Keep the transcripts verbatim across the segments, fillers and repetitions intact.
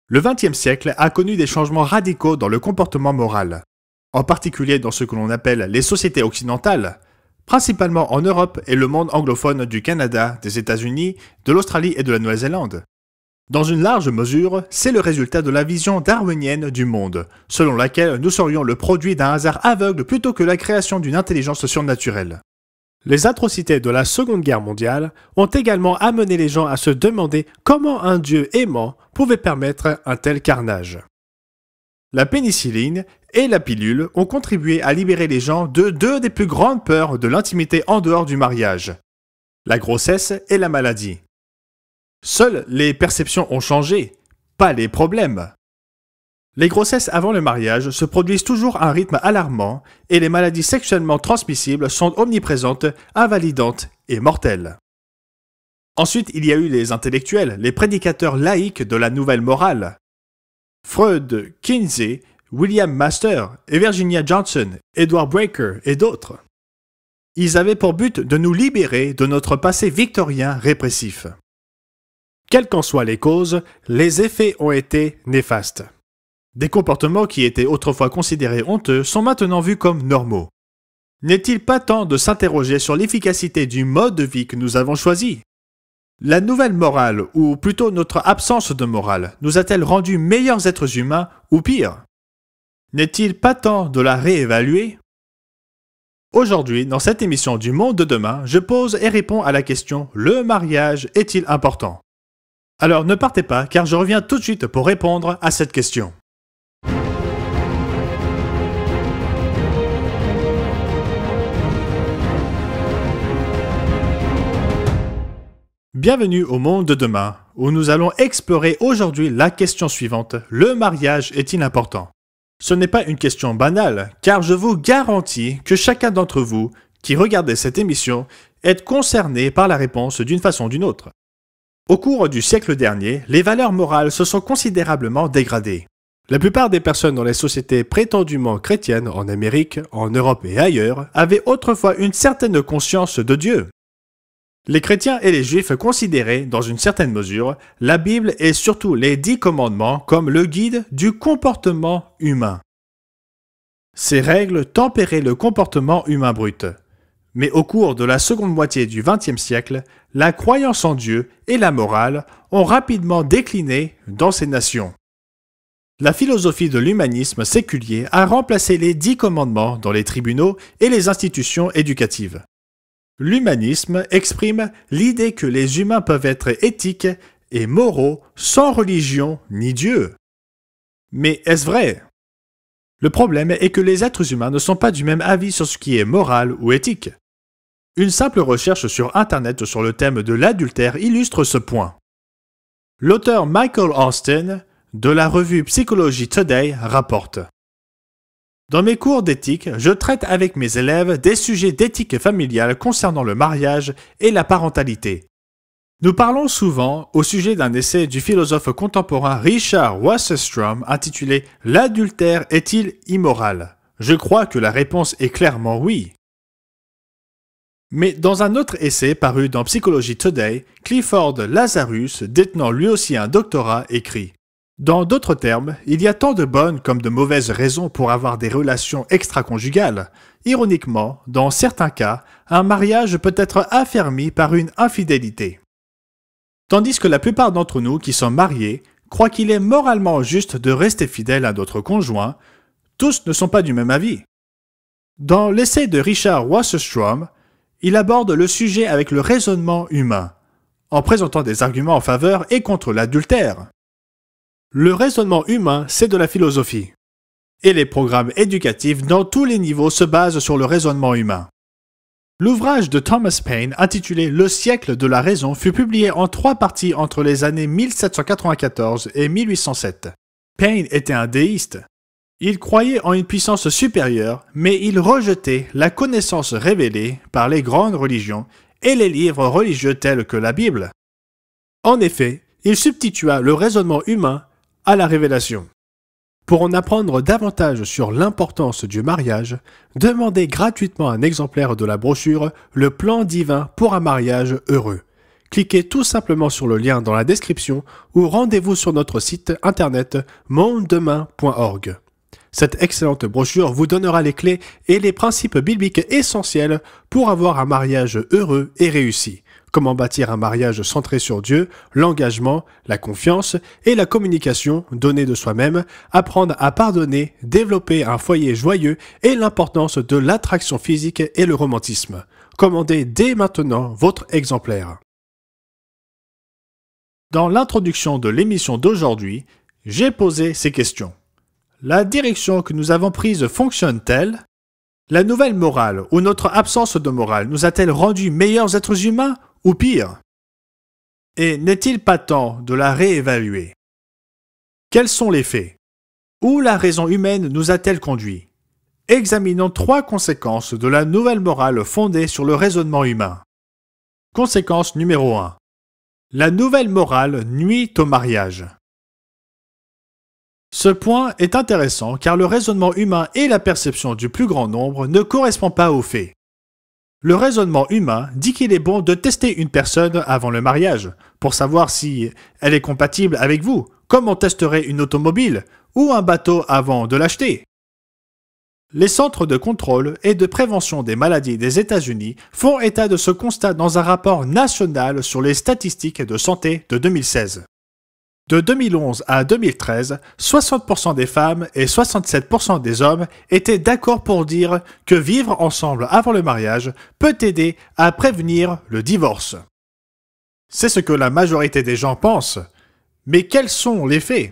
Le vingtième siècle a connu des changements radicaux dans le comportement moral, en particulier dans ce que l'on appelle les sociétés occidentales, principalement en Europe et le monde anglophone du Canada, des États-Unis, de l'Australie et de la Nouvelle-Zélande. Dans une large mesure, c'est le résultat de la vision darwinienne du monde, selon laquelle nous serions le produit d'un hasard aveugle plutôt que la création d'une intelligence surnaturelle. Les atrocités de la Seconde Guerre mondiale ont également amené les gens à se demander comment un Dieu aimant pouvait permettre un tel carnage. La pénicilline et la pilule ont contribué à libérer les gens de deux des plus grandes peurs de l'intimité en dehors du mariage, la grossesse et la maladie. Seules les perceptions ont changé, pas les problèmes. Les grossesses avant le mariage se produisent toujours à un rythme alarmant et les maladies sexuellement transmissibles sont omniprésentes, invalidantes et mortelles. Ensuite, il y a eu les intellectuels, les prédicateurs laïques de la nouvelle morale. Freud, Kinsey, William Master et Virginia Johnson, Edward Breaker et d'autres. Ils avaient pour but de nous libérer de notre passé victorien répressif. Quelles qu'en soient les causes, les effets ont été néfastes. Des comportements qui étaient autrefois considérés honteux sont maintenant vus comme normaux. N'est-il pas temps de s'interroger sur l'efficacité du mode de vie que nous avons choisi ? La nouvelle morale, ou plutôt notre absence de morale, nous a-t-elle rendus meilleurs êtres humains ou pire ? N'est-il pas temps de la réévaluer ? Aujourd'hui, dans cette émission du Monde de demain, je pose et réponds à la question « Le mariage est-il important ?» Alors ne partez pas, car je reviens tout de suite pour répondre à cette question. Bienvenue au Monde de demain, où nous allons explorer aujourd'hui la question suivante. Le mariage est-il important ? Ce n'est pas une question banale, car je vous garantis que chacun d'entre vous qui regardez cette émission est concerné par la réponse d'une façon ou d'une autre. Au cours du siècle dernier, les valeurs morales se sont considérablement dégradées. La plupart des personnes dans les sociétés prétendument chrétiennes en Amérique, en Europe et ailleurs avaient autrefois une certaine conscience de Dieu. Les chrétiens et les juifs considéraient, dans une certaine mesure, la Bible et surtout les dix commandements comme le guide du comportement humain. Ces règles tempéraient le comportement humain brut. Mais au cours de la seconde moitié du vingtième siècle, la croyance en Dieu et la morale ont rapidement décliné dans ces nations. La philosophie de l'humanisme séculier a remplacé les dix commandements dans les tribunaux et les institutions éducatives. L'humanisme exprime l'idée que les humains peuvent être éthiques et moraux sans religion ni Dieu. Mais est-ce vrai ? Le problème est que les êtres humains ne sont pas du même avis sur ce qui est moral ou éthique. Une simple recherche sur Internet sur le thème de l'adultère illustre ce point. L'auteur Michael Austin, de la revue Psychology Today, rapporte « Dans mes cours d'éthique, je traite avec mes élèves des sujets d'éthique familiale concernant le mariage et la parentalité. Nous parlons souvent au sujet d'un essai du philosophe contemporain Richard Wasserstrom intitulé « L'adultère est-il immoral ?» Je crois que la réponse est clairement oui. Mais dans un autre essai paru dans Psychology Today, Clifford Lazarus, détenant lui aussi un doctorat, écrit « Dans d'autres termes, il y a tant de bonnes comme de mauvaises raisons pour avoir des relations extra-conjugales. Ironiquement, dans certains cas, un mariage peut être affermi par une infidélité. » Tandis que la plupart d'entre nous qui sommes mariés croient qu'il est moralement juste de rester fidèle à notre conjoint, tous ne sont pas du même avis. Dans l'essai de Richard Wasserstrom, il aborde le sujet avec le raisonnement humain, en présentant des arguments en faveur et contre l'adultère. Le raisonnement humain, c'est de la philosophie. Et les programmes éducatifs dans tous les niveaux se basent sur le raisonnement humain. L'ouvrage de Thomas Paine, intitulé « Le siècle de la raison » fut publié en trois parties entre les années mille sept cent quatre-vingt-quatorze et mille huit cent sept. Paine était un déiste. Il croyait en une puissance supérieure, mais il rejetait la connaissance révélée par les grandes religions et les livres religieux tels que la Bible. En effet, il substitua le raisonnement humain à la révélation. Pour en apprendre davantage sur l'importance du mariage, demandez gratuitement un exemplaire de la brochure « Le plan divin pour un mariage heureux », cliquez tout simplement sur le lien dans la description ou rendez-vous sur notre site internet monde demain point org. Cette excellente brochure vous donnera les clés et les principes bibliques essentiels pour avoir un mariage heureux et réussi. Comment bâtir un mariage centré sur Dieu, l'engagement, la confiance et la communication, donner de soi-même, apprendre à pardonner, développer un foyer joyeux et l'importance de l'attraction physique et le romantisme. Commandez dès maintenant votre exemplaire. Dans l'introduction de l'émission d'aujourd'hui, j'ai posé ces questions. La direction que nous avons prise fonctionne-t-elle? La nouvelle morale ou notre absence de morale nous a-t-elle rendus meilleurs êtres humains ou pire? Et n'est-il pas temps de la réévaluer? Quels sont les faits? Où la raison humaine nous a-t-elle conduits? Examinons trois conséquences de la nouvelle morale fondée sur le raisonnement humain. Conséquence numéro un. La nouvelle morale nuit au mariage. Ce point est intéressant car le raisonnement humain et la perception du plus grand nombre ne correspondent pas aux faits. Le raisonnement humain dit qu'il est bon de tester une personne avant le mariage pour savoir si elle est compatible avec vous, comme on testerait une automobile ou un bateau avant de l'acheter. Les centres de contrôle et de prévention des maladies des États-Unis font état de ce constat dans un rapport national sur les statistiques de santé de deux mille seize. De deux mille onze à deux mille treize, soixante pour cent des femmes et soixante-sept pour cent des hommes étaient d'accord pour dire que vivre ensemble avant le mariage peut aider à prévenir le divorce. C'est ce que la majorité des gens pensent. Mais quels sont les faits?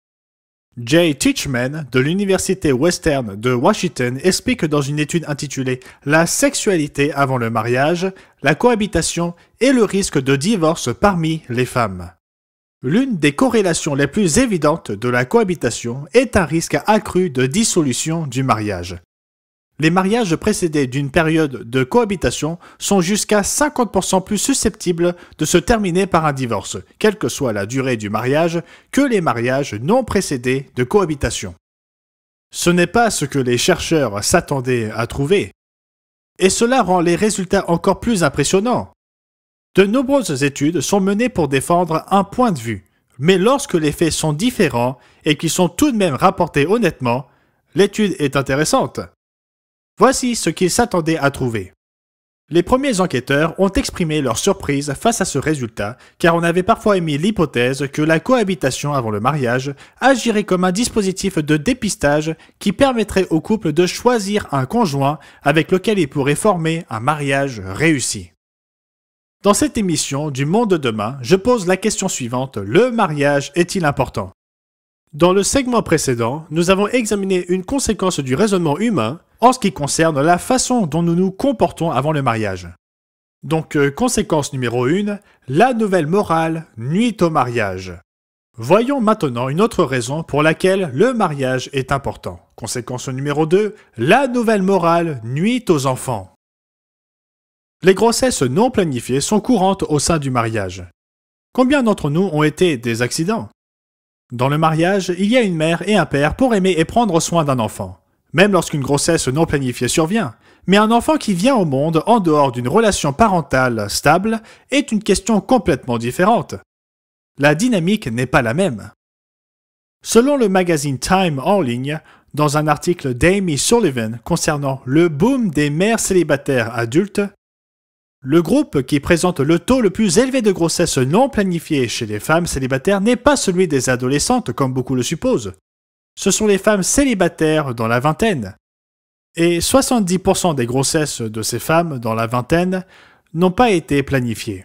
Jay Teichman de l'Université Western de Washington explique dans une étude intitulée « La sexualité avant le mariage, la cohabitation et le risque de divorce parmi les femmes ». L'une des corrélations les plus évidentes de la cohabitation est un risque accru de dissolution du mariage. Les mariages précédés d'une période de cohabitation sont jusqu'à cinquante pour cent plus susceptibles de se terminer par un divorce, quelle que soit la durée du mariage, que les mariages non précédés de cohabitation. Ce n'est pas ce que les chercheurs s'attendaient à trouver. Et cela rend les résultats encore plus impressionnants. De nombreuses études sont menées pour défendre un point de vue, mais lorsque les faits sont différents et qu'ils sont tout de même rapportés honnêtement, l'étude est intéressante. Voici ce qu'ils s'attendaient à trouver. Les premiers enquêteurs ont exprimé leur surprise face à ce résultat, car on avait parfois émis l'hypothèse que la cohabitation avant le mariage agirait comme un dispositif de dépistage qui permettrait au couple de choisir un conjoint avec lequel il pourrait former un mariage réussi. Dans cette émission du Monde de demain, je pose la question suivante: le mariage est-il important? Dans le segment précédent, nous avons examiné une conséquence du raisonnement humain en ce qui concerne la façon dont nous nous comportons avant le mariage. Donc, euh, conséquence numéro un, la nouvelle morale nuit au mariage. Voyons maintenant une autre raison pour laquelle le mariage est important. Conséquence numéro deux, la nouvelle morale nuit aux enfants. Les grossesses non planifiées sont courantes au sein du mariage. Combien d'entre nous ont été des accidents? Dans le mariage, il y a une mère et un père pour aimer et prendre soin d'un enfant, même lorsqu'une grossesse non planifiée survient. Mais un enfant qui vient au monde en dehors d'une relation parentale stable est une question complètement différente. La dynamique n'est pas la même. Selon le magazine Time en ligne, dans un article d'Amy Sullivan concernant le boom des mères célibataires adultes, le groupe qui présente le taux le plus élevé de grossesse non planifiée chez les femmes célibataires n'est pas celui des adolescentes comme beaucoup le supposent. Ce sont les femmes célibataires dans la vingtaine. Et soixante-dix pour cent des grossesses de ces femmes dans la vingtaine n'ont pas été planifiées.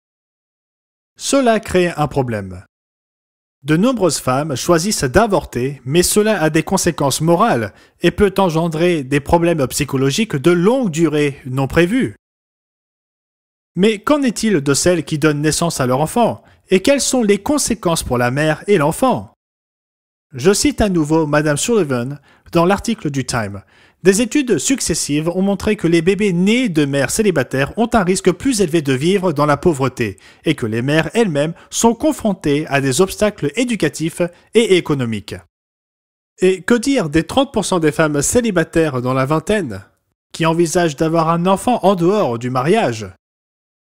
Cela crée un problème. De nombreuses femmes choisissent d'avorter, mais cela a des conséquences morales et peut engendrer des problèmes psychologiques de longue durée non prévus. Mais qu'en est-il de celles qui donnent naissance à leur enfant? Et quelles sont les conséquences pour la mère et l'enfant? Je cite à nouveau Madame Sullivan dans l'article du Time. Des études successives ont montré que les bébés nés de mères célibataires ont un risque plus élevé de vivre dans la pauvreté et que les mères elles-mêmes sont confrontées à des obstacles éducatifs et économiques. Et que dire des trente pour cent des femmes célibataires dans la vingtaine qui envisagent d'avoir un enfant en dehors du mariage?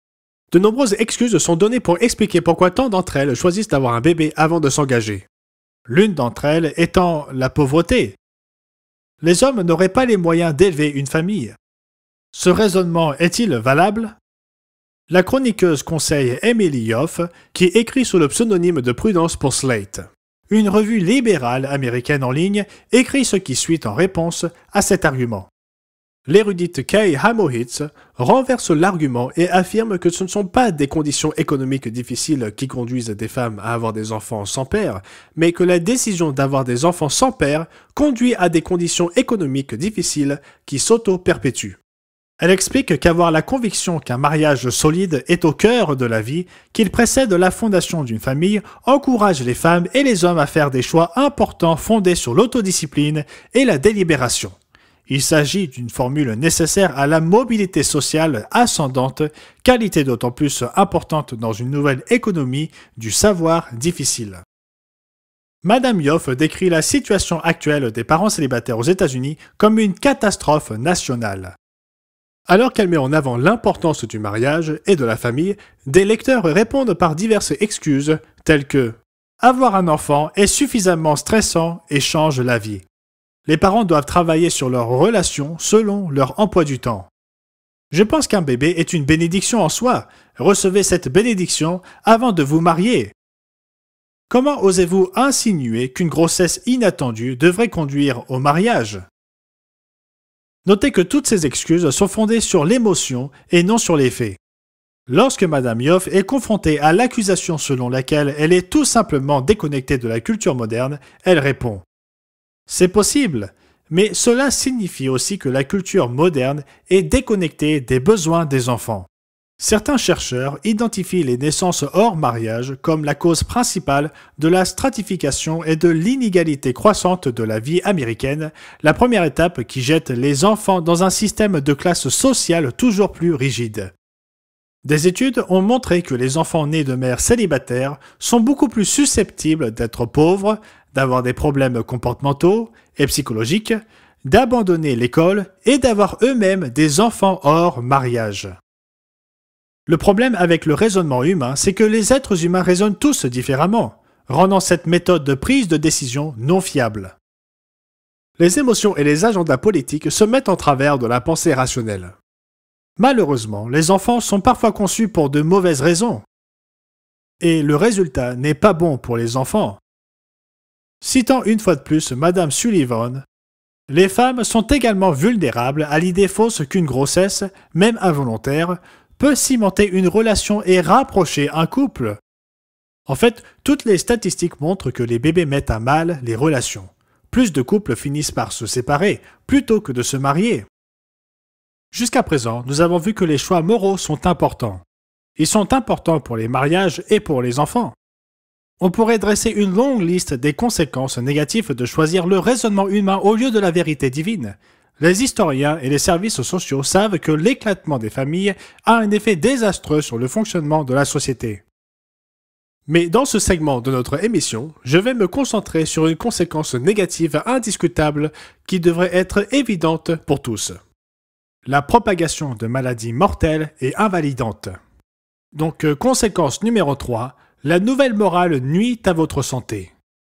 De nombreuses excuses sont données pour expliquer pourquoi tant d'entre elles choisissent d'avoir un bébé avant de s'engager. L'une d'entre elles étant la pauvreté. Les hommes n'auraient pas les moyens d'élever une famille. Ce raisonnement est-il valable? La chroniqueuse conseille Emily Yoff, qui écrit sous le pseudonyme de Prudence pour Slate. Une revue libérale américaine en ligne écrit ce qui suit en réponse à cet argument. L'érudite Kay Hamowitz renverse l'argument et affirme que ce ne sont pas des conditions économiques difficiles qui conduisent des femmes à avoir des enfants sans père, mais que la décision d'avoir des enfants sans père conduit à des conditions économiques difficiles qui s'auto-perpétuent. Elle explique qu'avoir la conviction qu'un mariage solide est au cœur de la vie, qu'il précède la fondation d'une famille, encourage les femmes et les hommes à faire des choix importants fondés sur l'autodiscipline et la délibération. Il s'agit d'une formule nécessaire à la mobilité sociale ascendante, qualité d'autant plus importante dans une nouvelle économie du savoir difficile. Madame Yoff décrit la situation actuelle des parents célibataires aux États-Unis comme une catastrophe nationale. Alors qu'elle met en avant l'importance du mariage et de la famille, des lecteurs répondent par diverses excuses telles que « Avoir un enfant est suffisamment stressant et change la vie ». Les parents doivent travailler sur leurs relations selon leur emploi du temps. Je pense qu'un bébé est une bénédiction en soi. Recevez cette bénédiction avant de vous marier. Comment osez-vous insinuer qu'une grossesse inattendue devrait conduire au mariage? Notez que toutes ces excuses sont fondées sur l'émotion et non sur les faits. Lorsque Madame Yoff est confrontée à l'accusation selon laquelle elle est tout simplement déconnectée de la culture moderne, elle répond « C'est possible, mais cela signifie aussi que la culture moderne est déconnectée des besoins des enfants. » Certains chercheurs identifient les naissances hors mariage comme la cause principale de la stratification et de l'inégalité croissante de la vie américaine, la première étape qui jette les enfants dans un système de classe sociale toujours plus rigide. Des études ont montré que les enfants nés de mères célibataires sont beaucoup plus susceptibles d'être pauvres, d'avoir des problèmes comportementaux et psychologiques, d'abandonner l'école et d'avoir eux-mêmes des enfants hors mariage. Le problème avec le raisonnement humain, c'est que les êtres humains raisonnent tous différemment, rendant cette méthode de prise de décision non fiable. Les émotions et les agendas politiques se mettent en travers de la pensée rationnelle. Malheureusement, les enfants sont parfois conçus pour de mauvaises raisons. Et le résultat n'est pas bon pour les enfants. Citant une fois de plus Madame Sullivan, « Les femmes sont également vulnérables à l'idée fausse qu'une grossesse, même involontaire, peut cimenter une relation et rapprocher un couple. En fait, toutes les statistiques montrent que les bébés mettent à mal les relations. Plus de couples finissent par se séparer, plutôt que de se marier. Jusqu'à présent, nous avons vu que les choix moraux sont importants. Ils sont importants pour les mariages et pour les enfants. On pourrait dresser une longue liste des conséquences négatives de choisir le raisonnement humain au lieu de la vérité divine. Les historiens et les services sociaux savent que l'éclatement des familles a un effet désastreux sur le fonctionnement de la société. Mais dans ce segment de notre émission, je vais me concentrer sur une conséquence négative indiscutable qui devrait être évidente pour tous. La propagation de maladies mortelles et invalidantes. Donc, euh, conséquence numéro trois, la nouvelle morale nuit à votre santé.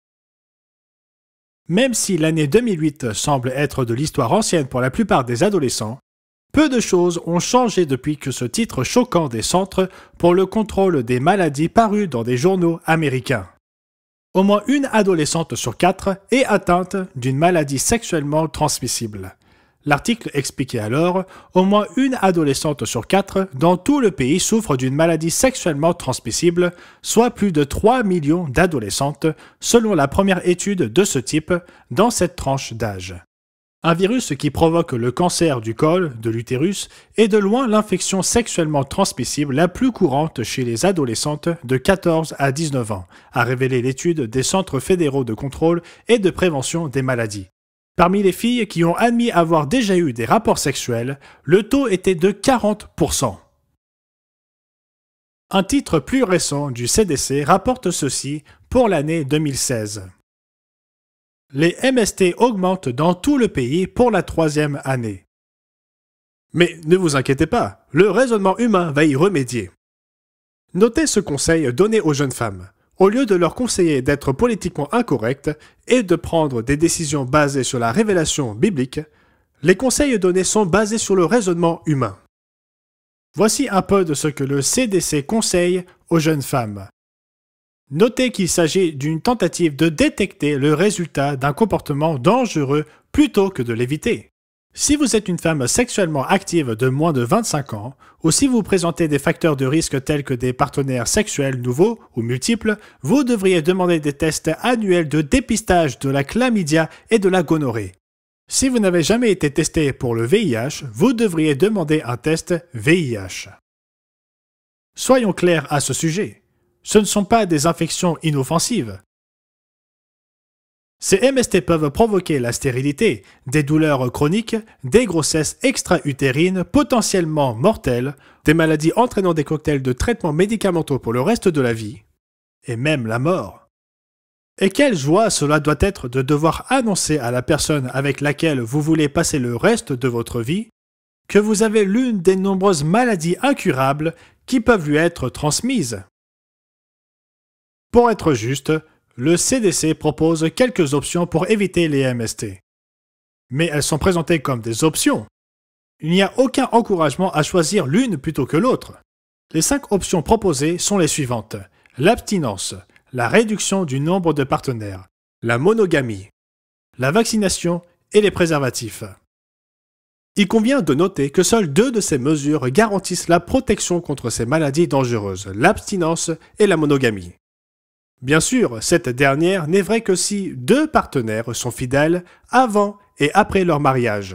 Même si l'année deux mille huit semble être de l'histoire ancienne pour la plupart des adolescents, peu de choses ont changé depuis que ce titre choquant des Centres pour le contrôle des maladies paru dans des journaux américains. Au moins une adolescente sur quatre est atteinte d'une maladie sexuellement transmissible. L'article expliquait alors, au moins une adolescente sur quatre dans tout le pays souffre d'une maladie sexuellement transmissible, soit plus de trois millions d'adolescentes, selon la première étude de ce type dans cette tranche d'âge. Un virus qui provoque le cancer du col, de l'utérus, est de loin l'infection sexuellement transmissible la plus courante chez les adolescentes de quatorze à dix-neuf ans, a révélé l'étude des Centres fédéraux de contrôle et de prévention des maladies. Parmi les filles qui ont admis avoir déjà eu des rapports sexuels, le taux était de quarante pour cent. Un titre plus récent du C D C rapporte ceci pour l'année deux mille seize. Les M S T augmentent dans tout le pays pour la troisième année. Mais ne vous inquiétez pas, le raisonnement humain va y remédier. Notez ce conseil donné aux jeunes femmes. Au lieu de leur conseiller d'être politiquement incorrectes et de prendre des décisions basées sur la révélation biblique, les conseils donnés sont basés sur le raisonnement humain. Voici un peu de ce que le C D C conseille aux jeunes femmes. Notez qu'il s'agit d'une tentative de détecter le résultat d'un comportement dangereux plutôt que de l'éviter. Si vous êtes une femme sexuellement active de moins de vingt-cinq ans, ou si vous présentez des facteurs de risque tels que des partenaires sexuels nouveaux ou multiples, vous devriez demander des tests annuels de dépistage de la chlamydia et de la gonorrhée. Si vous n'avez jamais été testé pour le V I H, vous devriez demander un test V I H. Soyons clairs à ce sujet. Ce ne sont pas des infections inoffensives. Ces M S T peuvent provoquer la stérilité, des douleurs chroniques, des grossesses extra-utérines potentiellement mortelles, des maladies entraînant des cocktails de traitements médicamenteux pour le reste de la vie, et même la mort. Et quelle joie cela doit être de devoir annoncer à la personne avec laquelle vous voulez passer le reste de votre vie que vous avez l'une des nombreuses maladies incurables qui peuvent lui être transmises. Pour être juste, le C D C propose quelques options pour éviter les M S T. Mais elles sont présentées comme des options. Il n'y a aucun encouragement à choisir l'une plutôt que l'autre. Les cinq options proposées sont les suivantes. L'abstinence, la réduction du nombre de partenaires, la monogamie, la vaccination et les préservatifs. Il convient de noter que seules deux de ces mesures garantissent la protection contre ces maladies dangereuses, l'abstinence et la monogamie. Bien sûr, cette dernière n'est vraie que si deux partenaires sont fidèles avant et après leur mariage.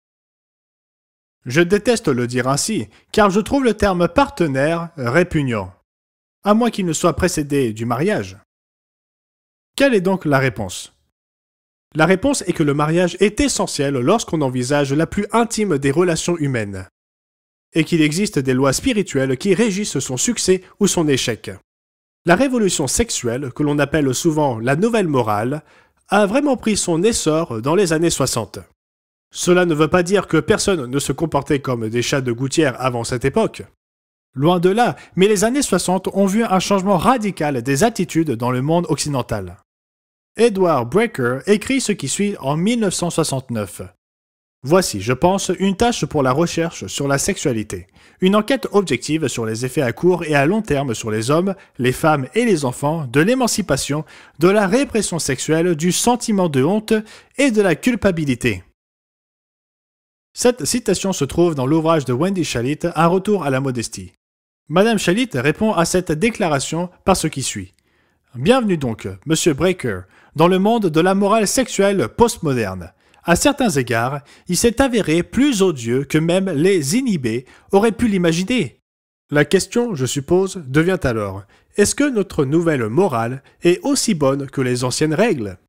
Je déteste le dire ainsi, car je trouve le terme partenaire répugnant, à moins qu'il ne soit précédé du mariage. Quelle est donc la réponse? La réponse est que le mariage est essentiel lorsqu'on envisage la plus intime des relations humaines, et qu'il existe des lois spirituelles qui régissent son succès ou son échec. La révolution sexuelle, que l'on appelle souvent la nouvelle morale, a vraiment pris son essor dans les années soixante. Cela ne veut pas dire que personne ne se comportait comme des chats de gouttière avant cette époque. Loin de là, mais les années soixante ont vu un changement radical des attitudes dans le monde occidental. Edward Brecker écrit ce qui suit en mille neuf cent soixante-neuf. Voici, je pense, une tâche pour la recherche sur la sexualité. Une enquête objective sur les effets à court et à long terme sur les hommes, les femmes et les enfants, de l'émancipation, de la répression sexuelle, du sentiment de honte et de la culpabilité. Cette citation se trouve dans l'ouvrage de Wendy Shalit, Un retour à la modestie. Madame Shalit répond à cette déclaration par ce qui suit. Bienvenue donc, Monsieur Brecker, dans le monde de la morale sexuelle postmoderne. À certains égards, il s'est avéré plus odieux que même les inhibés auraient pu l'imaginer. La question, je suppose, devient alors, est-ce que notre nouvelle morale est aussi bonne que les anciennes règles?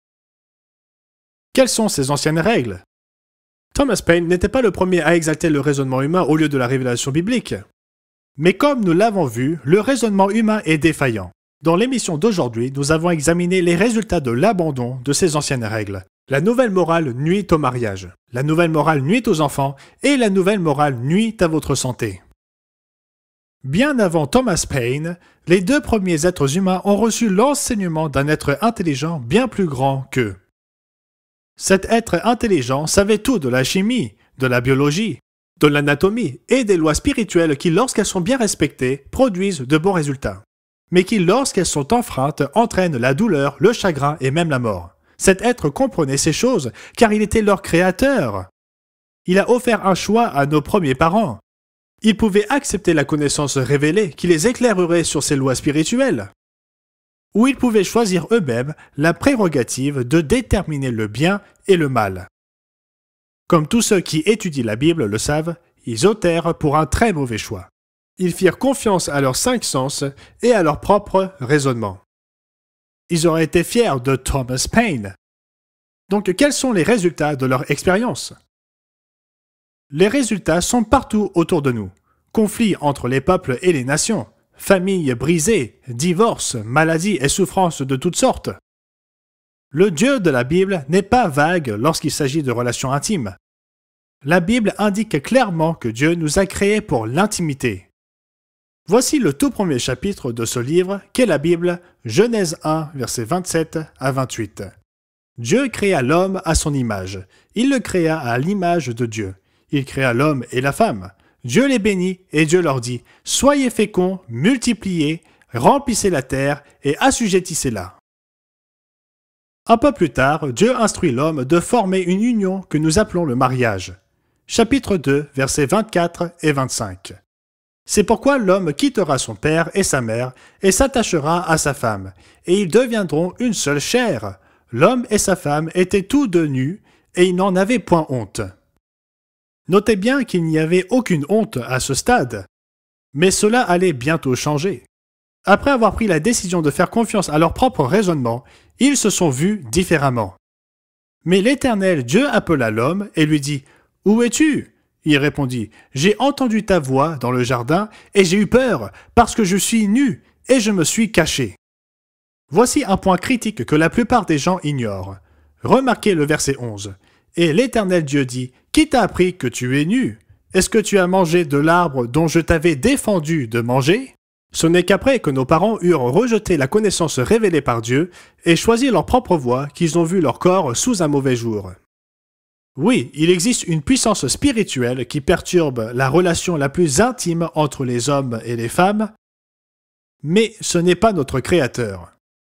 Quelles sont ces anciennes règles? Thomas Paine n'était pas le premier à exalter le raisonnement humain au lieu de la révélation biblique. Mais comme nous l'avons vu, le raisonnement humain est défaillant. Dans l'émission d'aujourd'hui, nous avons examiné les résultats de l'abandon de ces anciennes règles. La nouvelle morale nuit au mariage, la nouvelle morale nuit aux enfants et la nouvelle morale nuit à votre santé. Bien avant Thomas Paine, les deux premiers êtres humains ont reçu l'enseignement d'un être intelligent bien plus grand qu'eux. Cet être intelligent savait tout de la chimie, de la biologie, de l'anatomie et des lois spirituelles qui, lorsqu'elles sont bien respectées, produisent de bons résultats, mais qui, lorsqu'elles sont enfreintes, entraînent la douleur, le chagrin et même la mort. Cet être comprenait ces choses, car il était leur créateur. Il a offert un choix à nos premiers parents. Ils pouvaient accepter la connaissance révélée qui les éclairerait sur ces lois spirituelles. Ou ils pouvaient choisir eux-mêmes la prérogative de déterminer le bien et le mal. Comme tous ceux qui étudient la Bible le savent, ils optèrent pour un très mauvais choix. Ils firent confiance à leurs cinq sens et à leur propre raisonnement. Ils auraient été fiers de Thomas Paine. Donc, quels sont les résultats de leur expérience? Les résultats sont partout autour de nous. Conflits entre les peuples et les nations, familles brisées, divorces, maladies et souffrances de toutes sortes. Le Dieu de la Bible n'est pas vague lorsqu'il s'agit de relations intimes. La Bible indique clairement que Dieu nous a créés pour l'intimité. Voici le tout premier chapitre de ce livre qu'est la Bible, Genèse un, versets vingt-sept à vingt-huit. Dieu créa l'homme à son image. Il le créa à l'image de Dieu. Il créa l'homme et la femme. Dieu les bénit et Dieu leur dit « Soyez féconds, multipliez, remplissez la terre et assujettissez-la. » Un peu plus tard, Dieu instruit l'homme de former une union que nous appelons le mariage. Chapitre deux, versets vingt-quatre et vingt-cinq. C'est pourquoi l'homme quittera son père et sa mère et s'attachera à sa femme, et ils deviendront une seule chair. L'homme et sa femme étaient tous deux nus, et ils n'en avaient point honte. Notez bien qu'il n'y avait aucune honte à ce stade, mais cela allait bientôt changer. Après avoir pris la décision de faire confiance à leur propre raisonnement, ils se sont vus différemment. Mais l'Éternel Dieu appela l'homme et lui dit « Où es-tu » Il répondit « J'ai entendu ta voix dans le jardin et j'ai eu peur parce que je suis nu et je me suis caché. » Voici un point critique que la plupart des gens ignorent. Remarquez le verset onze. « Et l'Éternel Dieu dit « Qui t'a appris que tu es nu? Est-ce que tu as mangé de l'arbre dont je t'avais défendu de manger ?» Ce n'est qu'après que nos parents eurent rejeté la connaissance révélée par Dieu et choisi leur propre voie qu'ils ont vu leur corps sous un mauvais jour. Oui, il existe une puissance spirituelle qui perturbe la relation la plus intime entre les hommes et les femmes, mais ce n'est pas notre Créateur.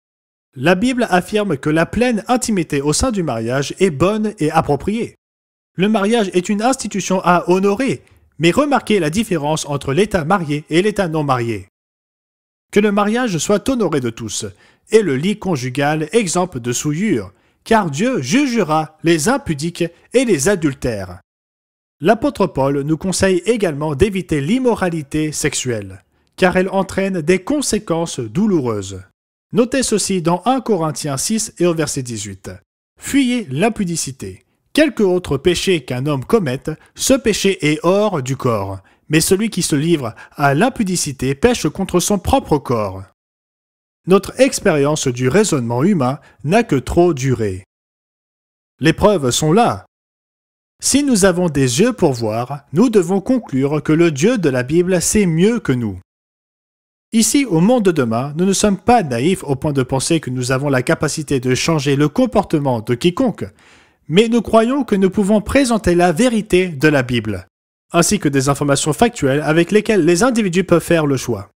La Bible affirme que la pleine intimité au sein du mariage est bonne et appropriée. Le mariage est une institution à honorer, mais remarquez la différence entre l'état marié et l'état non marié. Que le mariage soit honoré de tous, et le lit conjugal exempt de souillure, car Dieu jugera les impudiques et les adultères. L'apôtre Paul nous conseille également d'éviter l'immoralité sexuelle, car elle entraîne des conséquences douloureuses. Notez ceci dans un Corinthiens six et au verset dix-huit. « Fuyez l'impudicité. Quelque autre péché qu'un homme commette, ce péché est hors du corps, mais celui qui se livre à l'impudicité pêche contre son propre corps. » Notre expérience du raisonnement humain n'a que trop duré. Les preuves sont là. Si nous avons des yeux pour voir, nous devons conclure que le Dieu de la Bible sait mieux que nous. Ici, au monde de demain, nous ne sommes pas naïfs au point de penser que nous avons la capacité de changer le comportement de quiconque, mais nous croyons que nous pouvons présenter la vérité de la Bible, ainsi que des informations factuelles avec lesquelles les individus peuvent faire le choix.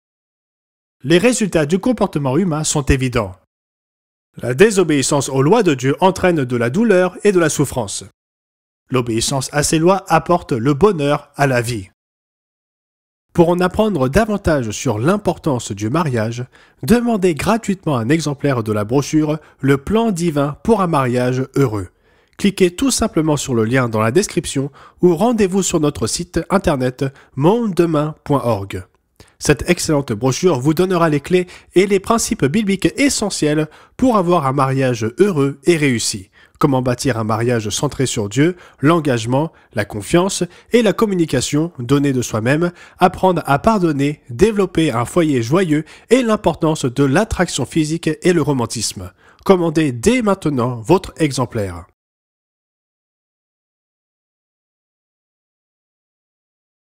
Les résultats du comportement humain sont évidents. La désobéissance aux lois de Dieu entraîne de la douleur et de la souffrance. L'obéissance à ces lois apporte le bonheur à la vie. Pour en apprendre davantage sur l'importance du mariage, demandez gratuitement un exemplaire de la brochure « Le plan divin pour un mariage heureux ». Cliquez tout simplement sur le lien dans la description ou rendez-vous sur notre site internet monde demain point org. Cette excellente brochure vous donnera les clés et les principes bibliques essentiels pour avoir un mariage heureux et réussi. Comment bâtir un mariage centré sur Dieu, l'engagement, la confiance et la communication donnée de soi-même, apprendre à pardonner, développer un foyer joyeux et l'importance de l'attraction physique et le romantisme. Commandez dès maintenant votre exemplaire.